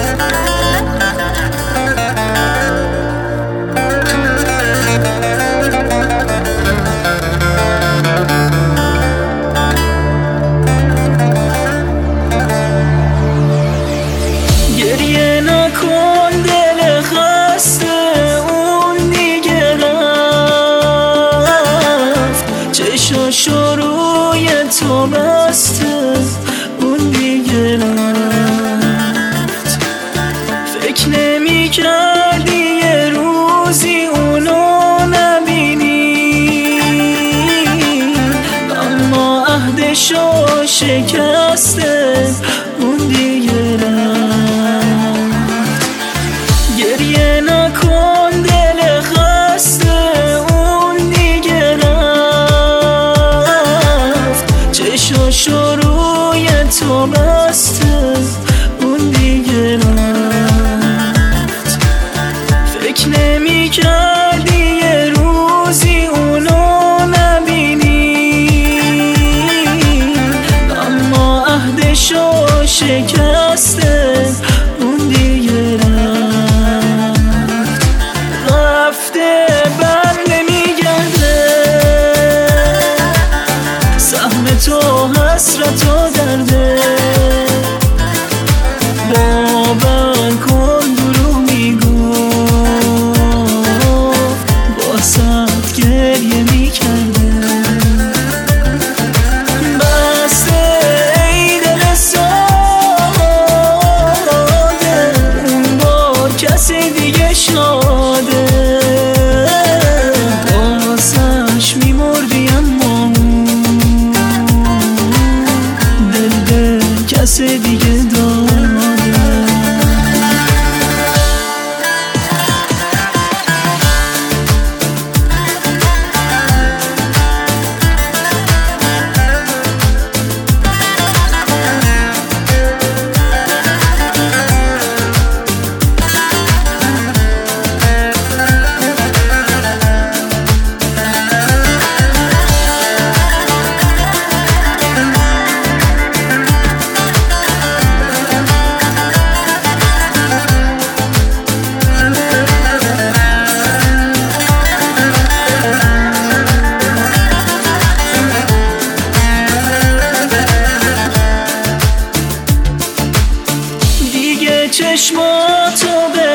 گریه نکن دل خسته اون دیگه رفت، چشاشو روی تو بسته اون دیگه رفت. فکر نمی کردی یه روزی اونو نبینی، اما عهدشو شکسته اون دیگه رفت. گریه نکن دل خسته اون دیگه رفت، چشاشو روی تو بسته اون دیگه رفت. فکر نمی کردی یه روزی اونو نبینی، اما عهدشو شکسته اون دیگه رفت. رفته بر نمیگرده، سهم تو حسرت و درده. باور کن دروغ میگفت، باست گریه میکرده. بسته ای دل ساده، اون با کسی دیگه شاده. بازش میمردی اما دل به کسی دیگه داده. چشماتو